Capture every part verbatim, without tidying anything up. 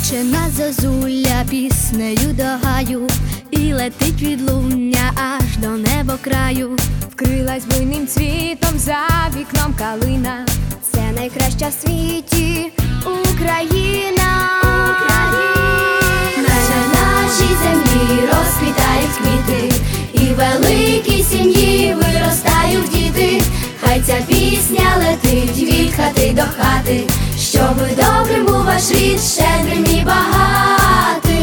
Кличе зозуля піснею до гаю, і летить відлуння аж до небокраю. Вкрилась буйним цвітом за вікном калина. Це найкраща в світі Україна. На нашій землі розквітають квіти, і великі сім'ї виростають діти. Хай ця пісня летить від хати до хати, щоби добрим був ваш рід, щедрим і багатим.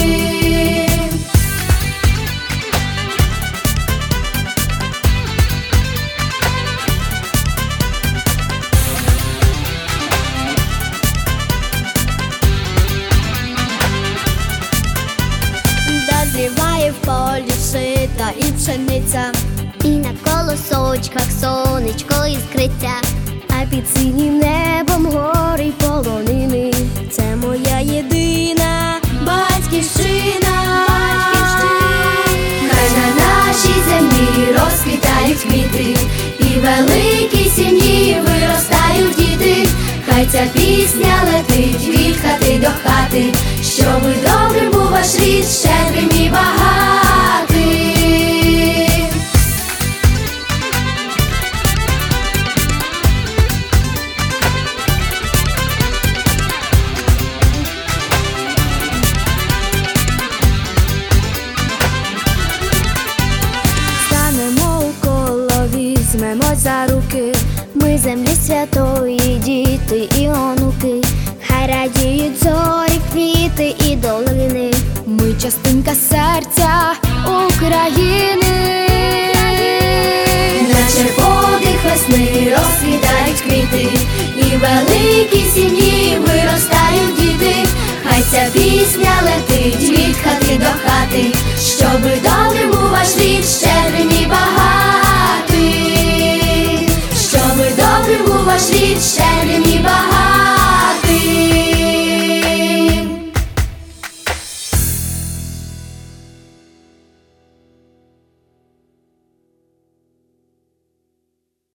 Дозріває в полі жита і пшениця, і на колосочках сонечко іскриться, а під синім небом гори й полонини. Це моя єдина батьківщина. Хай на нашій землі розквітають квіти, і великі сім'ї виростають діти. Хай ця пісня летить від хати до хати, щоби добрим був ваш рід, щедрим і багатим. Станемо у коло, візьмемось за руки, ми землі святої, діти і онуки. Хай радіють зорі, квіти і долини, ми частинка серця України. Наче подих весни розквітають квіти, і великі сім'ї виростають діти. Хай ця пісня летить від хати до хати, щоби добрим був ваш рід, ще